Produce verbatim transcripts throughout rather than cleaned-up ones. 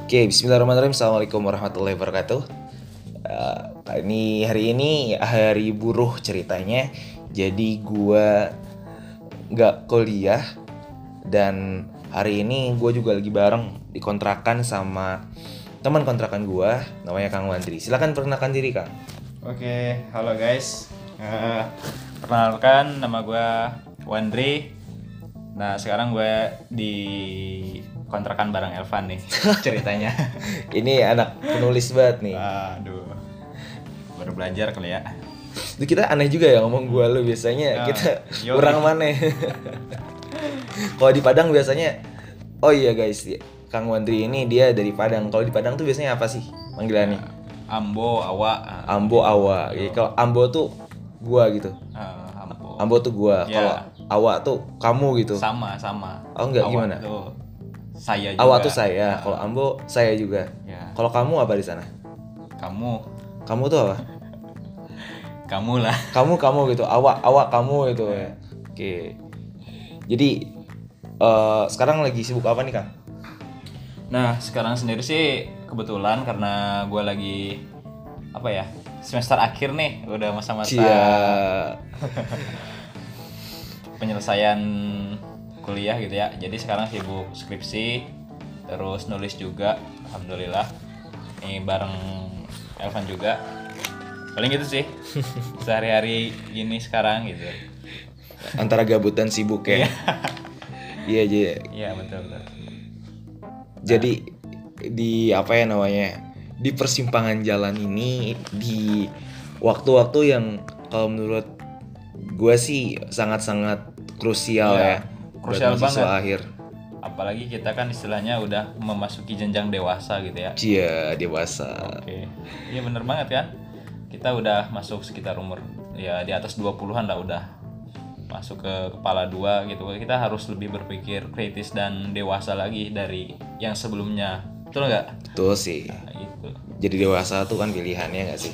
Oke, Bismillahirrahmanirrahim. Assalamualaikum warahmatullahi wabarakatuh. Uh, ini hari ini hari buruh ceritanya. Jadi gua nggak kuliah dan hari ini gue juga lagi bareng dikontrakan sama teman kontrakan gua, namanya Kang Wandri. Silakan perkenalkan diri, Kang. Oke, halo guys. Uh, perkenalkan nama gue Wandri. Nah sekarang gue di kontrakan bareng Elvan nih ceritanya. Ini anak penulis banget nih. Aduh, baru belajar kali ya. Itu kita aneh juga ya ngomong gua lu biasanya Nah, kita yoi. kurang mana. Kalau di Padang biasanya, oh iya guys, Kang Wandri ini dia dari Padang. Kalau di Padang tuh biasanya apa sih panggilannya? Ambo, Awa. Ambo, Awa. Jadi kalau Ambo tuh gua gitu. Uh, Ambo. Ambo tuh gua. Ya. Kalau Awa tuh kamu gitu. Sama sama. Oh, enggak, Awa gimana? Tuh saya juga. Awa tuh saya. Nah, Kalau Ambo saya juga. ya. Kalau kamu apa di sana? Kamu, Kamu tuh apa? kamu lah. Kamu kamu gitu. Awa Awa kamu gitu ya. Oke. Jadi eh, sekarang lagi sibuk apa nih, Kang? Nah sekarang sendiri sih kebetulan karena gue lagi apa ya semester akhir nih, udah masa-masa Cia. penyelesaian kuliah gitu ya. Jadi sekarang sibuk skripsi, terus nulis juga, alhamdulillah. Ini bareng Elvan juga. Paling gitu sih. Sehari-hari gini sekarang gitu. Antara gabut dan sibuk ya. Iya, iya. Iya betul betul. Jadi di apa ya namanya? Di persimpangan jalan ini, di waktu-waktu yang kalau menurut gue sih sangat-sangat krusial Iya, ya. krusial buat mahasiswa banget. akhir. Apalagi kita kan istilahnya udah memasuki jenjang dewasa gitu ya. Cia, dewasa. Oke. Iya bener banget kan. Kita udah masuk sekitar umur ya di atas dua puluhan lah, udah masuk ke kepala dua gitu. Kita harus lebih berpikir kritis dan dewasa lagi dari yang sebelumnya. Betul nggak? Betul sih. Nah, itu. Jadi dewasa tuh kan pilihannya nggak sih?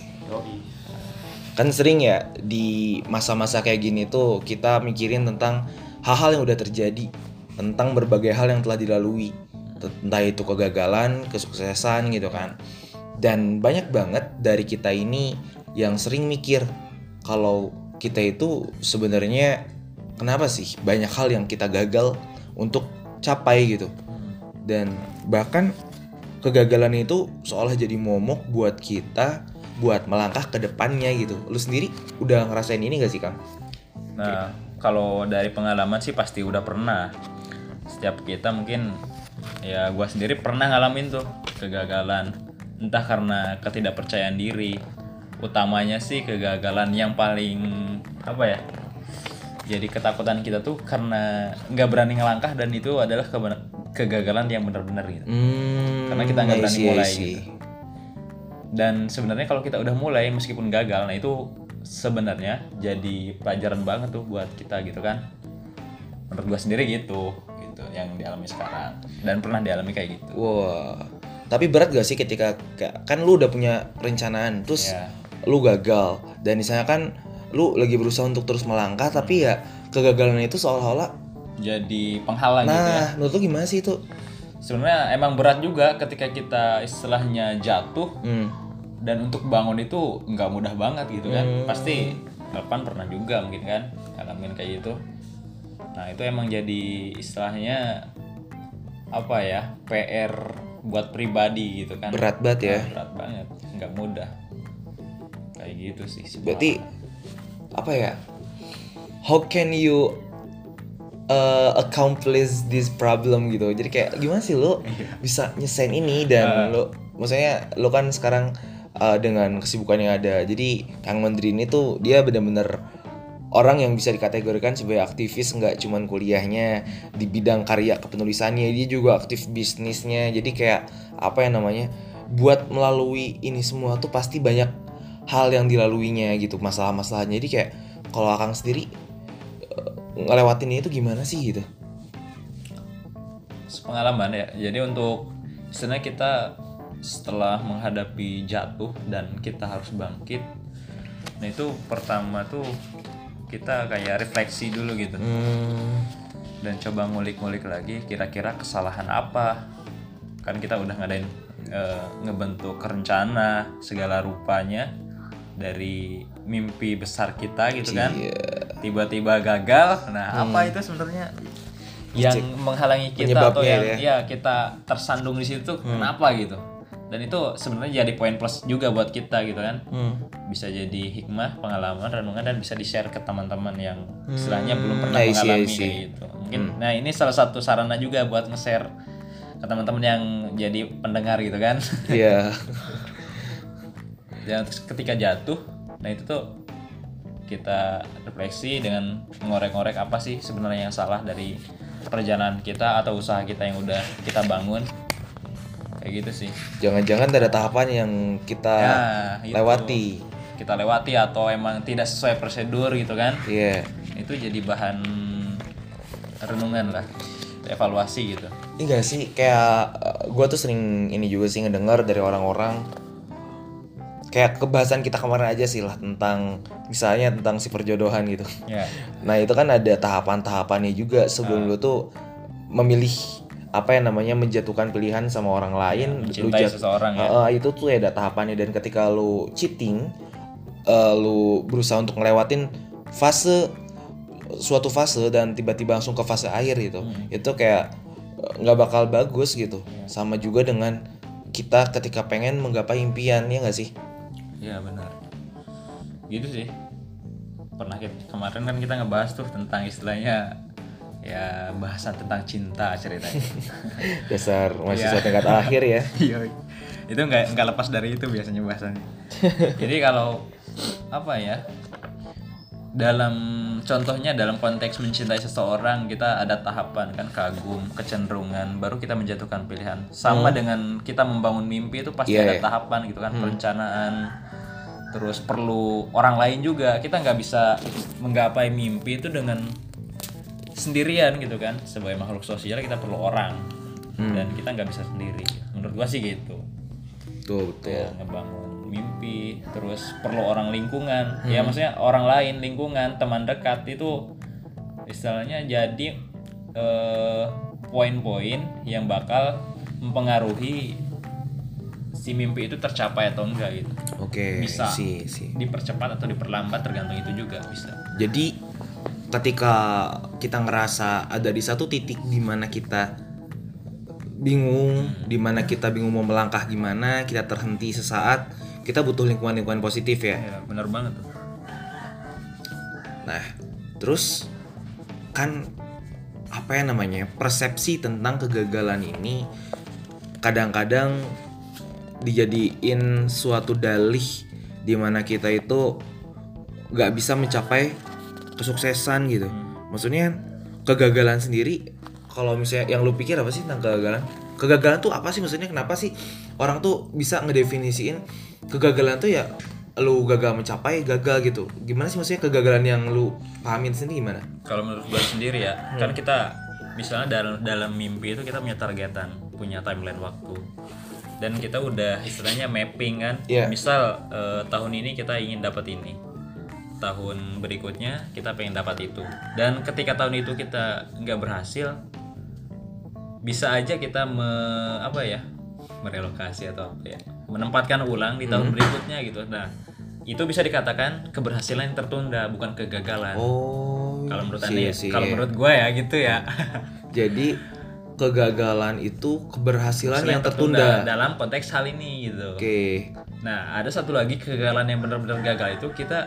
Kan sering ya di masa-masa kayak gini tuh kita mikirin tentang hal-hal yang udah terjadi, tentang berbagai hal yang telah dilalui, entah itu kegagalan, kesuksesan gitu kan. Dan banyak banget dari kita ini yang sering mikir kalau kita itu sebenarnya kenapa sih banyak hal yang kita gagal untuk capai gitu. Dan bahkan kegagalan itu seolah jadi momok buat kita buat melangkah ke depannya gitu. Lu sendiri udah ngerasain ini gak sih, Kang? Nah, kalau dari pengalaman sih pasti udah pernah. Setiap kita mungkin ya gua sendiri pernah ngalamin tuh kegagalan. Entah karena ketidakpercayaan diri. Utamanya sih kegagalan yang paling apa ya? Jadi ketakutan kita tuh karena nggak berani ngelangkah, dan itu adalah keben- kegagalan yang benar-benar gitu. Hmm, Karena kita nggak I berani see, I mulai see. gitu. Dan sebenarnya kalau kita udah mulai meskipun gagal, nah itu sebenarnya jadi pelajaran banget tuh buat kita gitu kan. Menurut gua sendiri gitu, gitu yang dialami sekarang dan pernah dialami kayak gitu. Wah, tapi berat gak sih ketika kan lu udah punya perencanaan terus Ya. lu gagal, dan misalnya kan lu lagi berusaha untuk terus melangkah tapi ya kegagalan itu seolah-olah Jadi penghalang gitu ya. nah, menurut lu gimana sih itu? Sebenarnya emang berat juga ketika kita istilahnya jatuh, Hmm. dan untuk bangun itu nggak mudah banget gitu kan. Hmm. Pasti Elvan pernah juga mungkin kan ngalamin kayak gitu. Nah itu emang jadi istilahnya apa ya, P R buat pribadi gitu kan. Berat banget ya. Nah, berat banget, nggak mudah kayak gitu sih sebenarnya. Berarti apa ya? How can you uh, accomplish this problem gitu? Jadi kayak gimana sih lu bisa nyesain ini dan lu maksudnya lu kan sekarang uh, dengan kesibukan yang ada. Jadi Kang Mandri ini tuh dia benar-benar orang yang bisa dikategorikan sebagai aktivis, nggak cuman kuliahnya di bidang karya kepenulisannya, dia juga aktif bisnisnya. Jadi kayak apa ya namanya? Buat melalui ini semua tuh pasti banyak hal yang dilaluinya gitu, masalah-masalahnya. Jadi kayak kalau Akang sendiri uh, ngelewatinnya itu gimana sih gitu? Pengalaman ya. Jadi untuk sebenarnya kita setelah menghadapi jatuh dan kita harus bangkit, nah itu pertama tuh kita kayak refleksi dulu gitu. Hmm. Dan coba ngulik-ngulik lagi kira-kira kesalahan apa kan kita udah ngadain uh, ngebentuk rencana segala rupanya dari mimpi besar kita gitu kan. Iya. Tiba-tiba gagal. Nah, hmm. apa itu sebenarnya yang Cik. menghalangi kita Penyebabnya atau yang ya. ya kita tersandung di situ hmm. kenapa gitu. Dan itu sebenarnya jadi poin plus juga buat kita gitu kan. Hmm. Bisa jadi hikmah, pengalaman, renungan, dan bisa di-share ke teman-teman yang istilahnya hmm. belum pernah I see, mengalami I see. Kayak gitu. Mungkin hmm. nah ini salah satu sarana juga buat nge-share ke teman-teman yang jadi pendengar gitu kan. Iya. Dan ketika jatuh, nah itu tuh kita refleksi dengan ngorek-ngorek apa sih sebenarnya yang salah dari perjalanan kita atau usaha kita yang udah kita bangun. Kayak gitu sih. Jangan-jangan ada tahapan yang kita ya, lewati. Kita lewati atau emang tidak sesuai prosedur gitu kan. Iya. Yeah. Itu jadi bahan renungan lah, evaluasi gitu. Enggak sih, kayak gue tuh sering ini juga sih ngedengar dari orang-orang. Kayak kebahasan kita kemarin aja sih lah tentang misalnya tentang si perjodohan gitu. Yeah. Nah itu kan ada tahapan-tahapannya juga sebelum uh. lu tuh memilih apa yang namanya menjatuhkan pilihan sama orang lain, ya, mencintai jat- seseorang ya. Uh, itu tuh ada tahapannya dan ketika lu cheating, uh, lu berusaha untuk ngelewatin fase suatu fase dan tiba-tiba langsung ke fase akhir gitu, hmm. itu kayak nggak bakal bagus gitu. Ya. Sama juga dengan kita ketika pengen menggapai impian, ya nggak sih? Iya benar. Gitu sih. Pernah kita, kemarin kan kita ngebahas tuh tentang istilahnya ya bahasan tentang cinta ceritanya. Dasar mahasiswa tingkat akhir ya. Iya. Itu nggak nggak lepas dari itu biasanya bahasannya. Jadi kalau apa ya? Dalam contohnya dalam konteks mencintai seseorang kita ada tahapan kan, kagum, kecenderungan, baru kita menjatuhkan pilihan. Sama hmm. dengan kita membangun mimpi itu pasti yeah, ada yeah. tahapan gitu kan, hmm. perencanaan. Terus perlu orang lain juga. Kita nggak bisa menggapai mimpi itu dengan sendirian gitu kan. Sebagai makhluk sosial kita perlu orang. Hmm. Dan kita nggak bisa sendiri. Menurut gua sih gitu. Betul, betul. Ya, ngebangun mimpi, terus perlu orang lingkungan. Hmm. Ya maksudnya orang lain, lingkungan, teman dekat itu istilahnya jadi eh, poin-poin yang bakal mempengaruhi si mimpi itu tercapai atau enggak gitu. Oke. Okay, bisa si, si. dipercepat atau diperlambat tergantung itu juga bisa. Jadi ketika kita ngerasa ada di satu titik di mana kita bingung, hmm. di mana kita bingung mau melangkah gimana, kita terhenti sesaat, kita butuh lingkungan-lingkungan positif ya. Iya, benar banget tuh. Nah, terus kan apa ya namanya? Persepsi tentang kegagalan ini kadang-kadang dijadiin suatu dalih di mana kita itu nggak bisa mencapai kesuksesan gitu. Hmm. Maksudnya kegagalan sendiri, kalau misalnya yang lu pikir apa sih tentang kegagalan? Kegagalan tuh apa sih maksudnya? Kenapa sih orang tuh bisa ngedefinisiin kegagalan tuh ya lu gagal mencapai, gagal gitu. Gimana sih maksudnya kegagalan yang lu pahamin sendiri gimana? Kalau menurut gue sendiri ya, hmm. kan kita misalnya dalam dalam mimpi itu kita punya targetan, punya timeline waktu. Dan kita udah istilahnya mapping kan. Yeah. Misal eh, tahun ini kita ingin dapat ini. Tahun berikutnya kita pengen dapat itu. Dan ketika tahun itu kita nggak berhasil, bisa aja kita me, apa ya merelokasi atau apa ya menempatkan ulang di tahun hmm. berikutnya gitu. Nah itu bisa dikatakan keberhasilan yang tertunda, bukan kegagalan. Oh, kalau menurut anda, si, kalau menurut gue ya gitu ya. Jadi kegagalan itu keberhasilan yang tertunda. tertunda dalam konteks hal ini gitu. Oke. Okay. Nah ada satu lagi kegagalan yang benar-benar gagal itu kita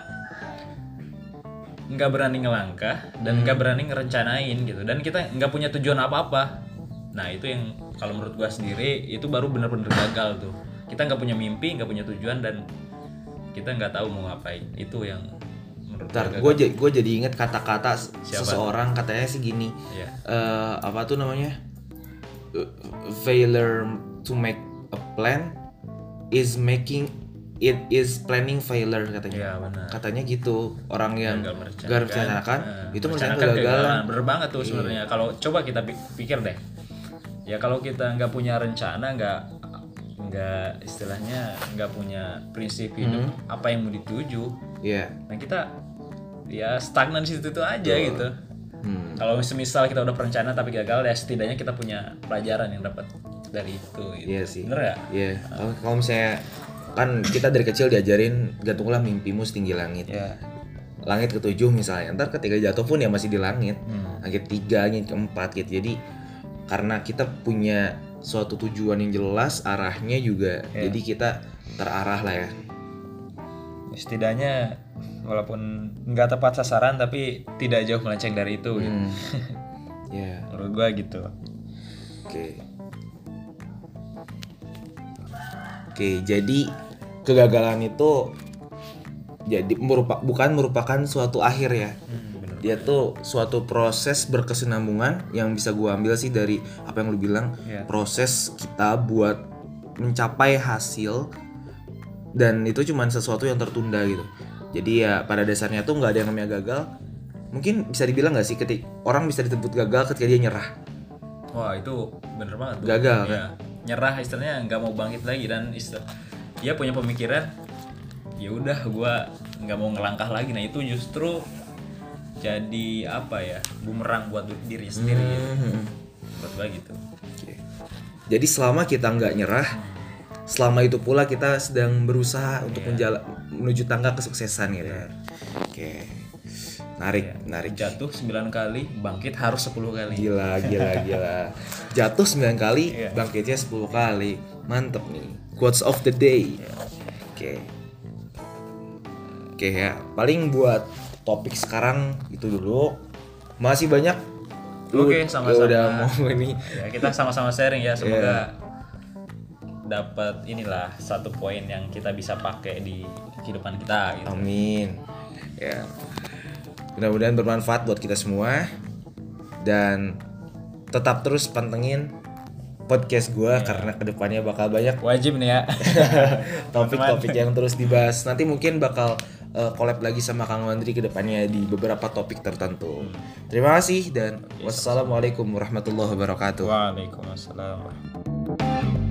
nggak berani ngelangkah dan nggak hmm. berani ngerencanain gitu, dan kita nggak punya tujuan apa-apa. Nah itu yang kalau menurut gua sendiri itu baru benar-benar gagal tuh. Kita nggak punya mimpi, nggak punya tujuan, dan kita nggak tahu mau ngapain. Itu yang menurut Bentar, gua gue j- jadi inget kata-kata Siapa? seseorang, katanya sih gini. Yeah. Uh, apa tuh namanya? Failure to make a plan is making it is planning failure katanya. Ya, benar. Katanya gitu. Orang yang gak merencanakan nah, itu merencanakan kegagalan. Bener banget tuh sebenarnya. Kalau coba kita pikir deh. Ya kalau kita nggak punya rencana, nggak nggak istilahnya nggak punya prinsip hidup hmm. apa yang mau dituju. Iya. Yeah. Nah kita ya stagnan di situ aja oh. gitu. Hmm. Kalau semisal kita udah perencana tapi gagal, ya setidaknya kita punya pelajaran yang dapat dari itu gitu. Iya sih. Bener gak? Iya. Kalau kalau misalnya kan kita dari kecil diajarin gantunglah mimpimu setinggi langit. Ya. Langit ketujuh misalnya. Ntar ketika jatuh pun ya masih di langit. Hmm. Langit tiga, langit keempat gitu. Jadi karena kita punya suatu tujuan yang jelas, arahnya juga. Ya. Jadi kita terarah lah ya. Setidaknya walaupun nggak tepat sasaran tapi tidak jauh melenceng dari itu gitu. Hmm. Ya. Menurut gua gitu. Oke. Oke, jadi kegagalan itu jadi merupa, bukan merupakan suatu akhir ya. Hmm, bener. Dia tuh suatu proses berkesinambungan yang bisa gua ambil sih dari apa yang lu bilang, Iya. proses kita buat mencapai hasil, dan itu cuman sesuatu yang tertunda gitu. Jadi ya pada dasarnya tuh nggak ada yang namanya gagal. Mungkin bisa dibilang nggak sih ketika orang bisa disebut gagal ketika dia nyerah. Wah itu bener banget tuh. Gagal, Ya, nyerah istilahnya nggak mau bangkit lagi dan istilah dia punya pemikiran ya udah gua nggak mau ngelangkah lagi. Nah itu justru jadi apa ya, bumerang buat diri sendiri gitu. Hmm. Buat gua gitu. Oke. Jadi selama kita nggak nyerah, selama itu pula kita sedang berusaha untuk menjala, menuju tangga kesuksesan gitu. Oke. Menarik, Ya, menarik. jatuh sembilan kali, bangkit harus sepuluh kali. Gila, gila, gila. Jatuh sembilan kali, Iya. bangkitnya sepuluh kali. Mantep nih. Quotes of the day. Oke. Oke ya, paling buat topik sekarang itu dulu. Masih banyak. Lu Oke, sama-sama. udah mau ini. Ya, kita sama-sama sharing ya, Iya. semoga dapat inilah satu poin yang kita bisa pakai di kehidupan kita gitu. Amin. Ya. Mudah-mudahan bermanfaat buat kita semua, dan tetap terus pantengin podcast gue karena kedepannya bakal banyak Wajib nih ya. topik-topik yang terus dibahas. Nanti mungkin bakal uh, collab lagi sama Kang Wandri kedepannya di beberapa topik tertentu. Terima kasih dan wassalamualaikum warahmatullahi wabarakatuh. Waalaikumsalam.